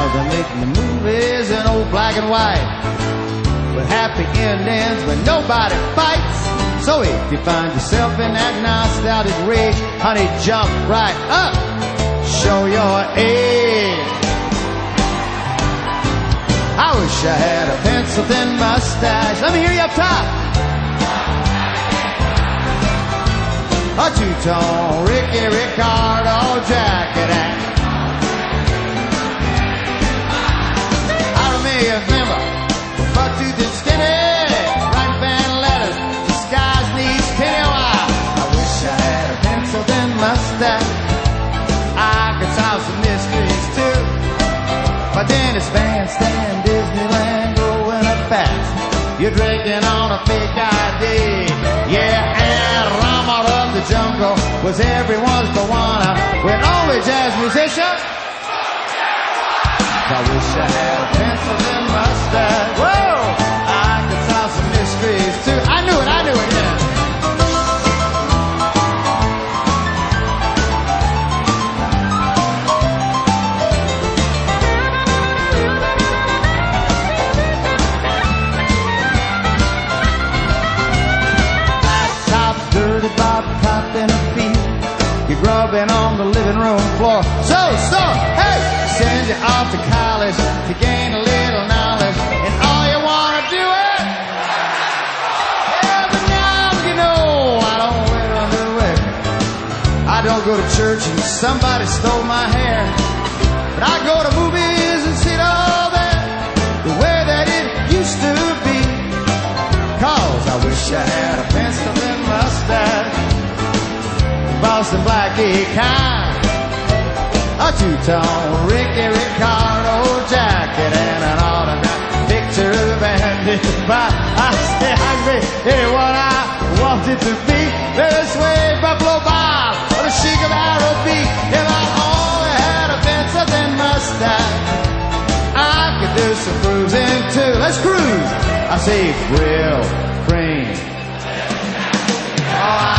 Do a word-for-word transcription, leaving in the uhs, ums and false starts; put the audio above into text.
they're making the movies in old black and white, with happy endings when nobody fights. So if you find yourself in that nostalgic rage, honey, jump right up, show your age. I wish I had a pencil-thin mustache. Let me hear you up top. A two-tone Ricky Ricardo jacket. I remember, buck tooth and skinny, writing fan letters, disguised knees, penny wire. I wish I had a pencil-thin mustache. I could solve some mysteries too, but then it's bandstand Disneyland growing up fast. You're drinking on a fake I D. Yeah, and Rama of the Jungle was everyone's Moana, with only jazz musicians. I wish I had a pencil-thin mustache. Whoa! I could solve some mysteries too. I knew it, I knew it, yeah. Bob cop in a field, you're grubbing on the living room floor. So, so, hey, send you off to college to gain a little knowledge, and all you want to do is, yeah, but now you know I don't wear underwear. I don't go to church and somebody stole my hair, but I go to movies and see it all there, the way that it used to be. Cause I wish I had a pencil-thin mustache, Boston Blackie kind, a two-tone Ricky Ricardo jacket, and an autograph picture of the band. I say I agree, what I wanted to be. This way, Buffalo Bob, or the Sheik of Arrow Beat. If I only had a pencil-thin mustache, I could do some cruising too. Let's cruise. I say grill, cream. Oh,